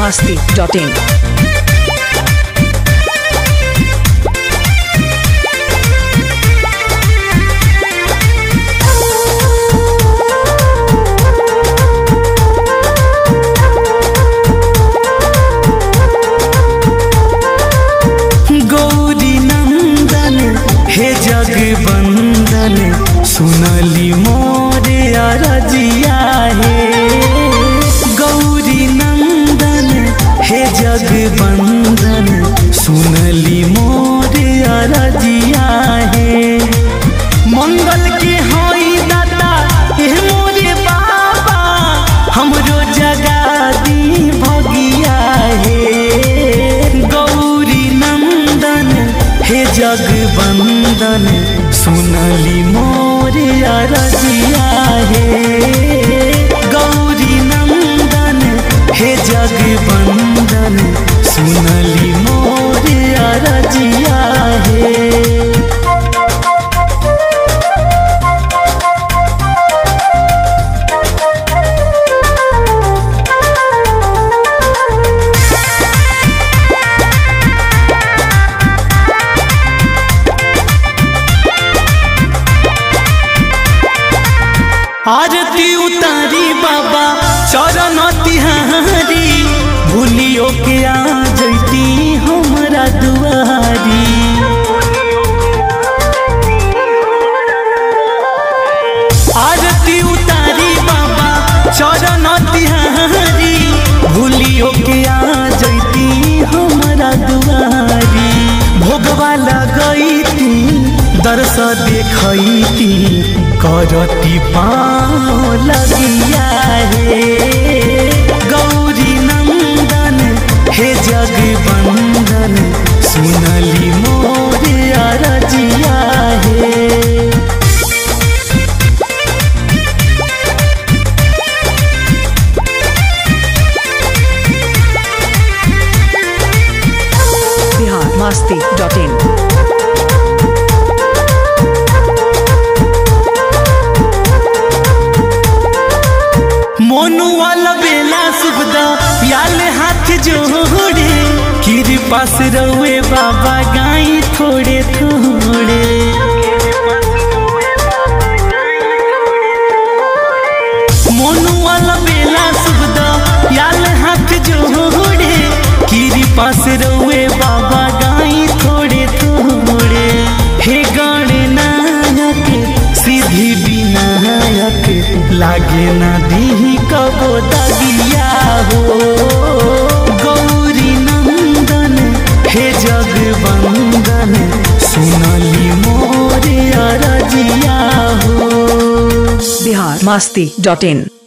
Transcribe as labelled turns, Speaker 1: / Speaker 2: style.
Speaker 1: biharmasti.in
Speaker 2: हे जगबंदन सुनली मोरे अरजिया हे गौरी नंदन हे जगबंदन सुनली मोरे अरजिया हे मंगल के होई दाता हे मोरे बाबा हमरो जगा दी भगिया हे गौरी नंदन हे जगबंदन सुनली मोरे अरजिया हे गौरी नंदन हे जगबंदन सुनली मोरे अरजिया हे आरती उतारी बाबा चरण तिहारी भूलियो के आ जैती हमरा दुआरी आरती उतारी बाबा चरण तिहारी भूलियो के आ जैती हमरा दुआरी भोगवा लगैती दर्श देखैती करती पाँव लगिया हे गौरी नंदन हे जगबंदन सुनली मोरे अरजिया हे
Speaker 1: biharmasti.in
Speaker 2: मोनू वाला बेला सुबदा प्याले हाथ जोड़े कृपा से रहुए बाबा गाई थोड़े थोड़े मोनू वाला बेला सुबदा प्याले हाथ जोड़े कृपा से रहुए बाबा गाई थोड़े थोड़े हे गणनायक सीधी विनायक लागे ना दी कबो दगिया हो गौरी नंदन हे जगबंदन सुनली मोरे अरजिया हो
Speaker 1: biharmasti.in